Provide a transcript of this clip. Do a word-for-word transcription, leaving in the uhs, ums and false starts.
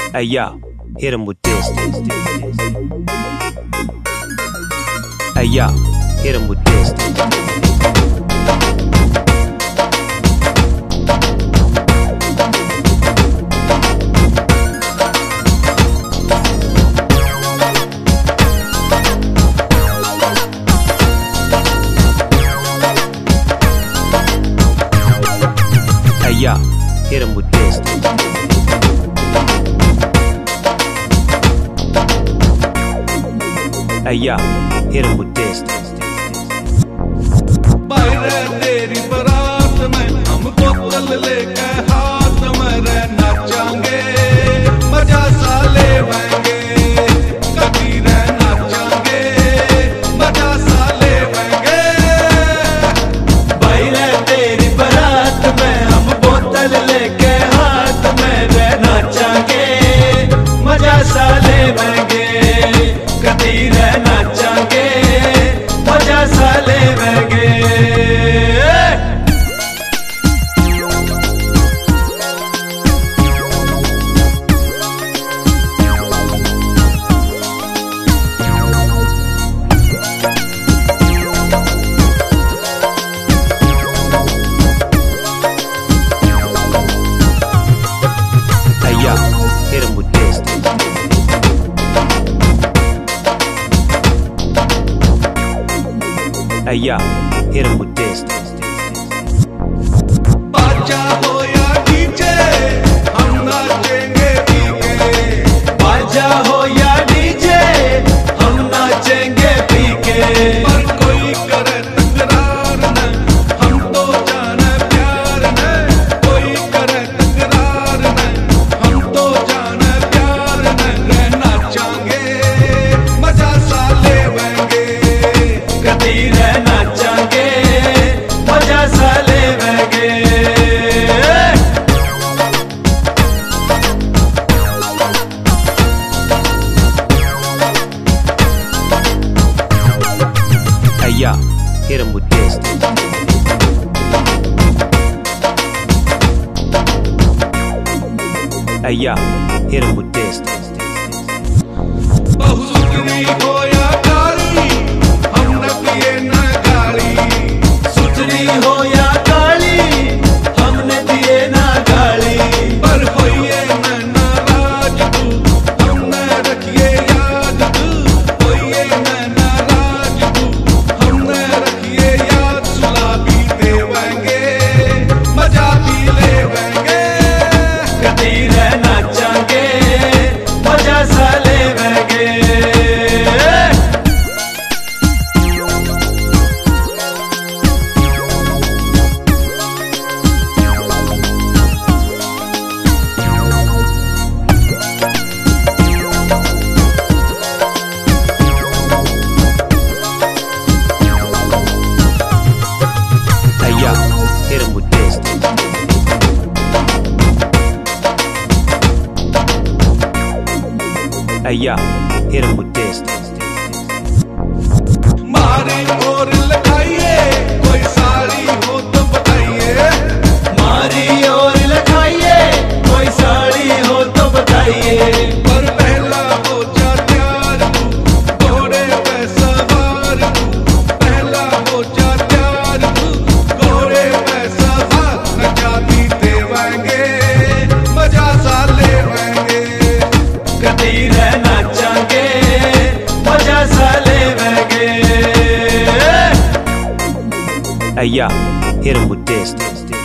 Hey yo, hit him with this. Hey yo, hit him with this. Hey yo, hit him with this. Hey yo, hit him with this. बाहर तेरी बारात में हम बोतल लेके हाथ में रे नाचांगे, मजा सा लेवांगे, कभी रे नाचांगे, मजा सा लेवांगे। बाहर तेरी बारात में हम बोतल लेके हाथ में रे नाचांगे, मजा सा लेवांगे, कभी रे नाचांगे, मजा सा लेवांगे। Hey yo, hit him with this. Hey yo, hit him with this. बाजा हो या डीजे हम नाचेंगे पीके, बाजा हो या डीजे हम नाचेंगे पीके। पर कोई करे तकरार न, हम तो जाने प्यार न, कोई करे तकरार न, हम तो जाने प्यार न, रे नाचांगे, मजा सा लेवांगे, कभी रे नाचांगे, मजा सा लेवांगे। Hey yo, hit him with this. Hey yo, hit him with this. बहु सुथरी हो या काली, हमने पिए न गाली, सुथरी हो या काली हमने दिए ना गाली। पर होइए न नाराज तू, हमने रखिए याद तू, होइए न नाराज तू, हमने रखिए याद, सुला भी देवांगे, मजा भी लेवांगे, कभी रे नाचांगे, मजा सा लेवांगे। Hey yo, hit him with this. Hey yo, hit him with this. मारी और लगाइए, कोई साड़ी हो तो बताइए, मारी और लखाइए, कोई साड़ी हो तो बताइए। पर पहला हो जा प्यार तू, घोड़े पे सवार तू, पहला हो जा प्यार तू, घोड़े पे सवार, नचा भी देवांगे, मजा सा लेवांगे, कभी रे नाचांगे, मजा सा लेवांगे। Hey yo, hit him with this.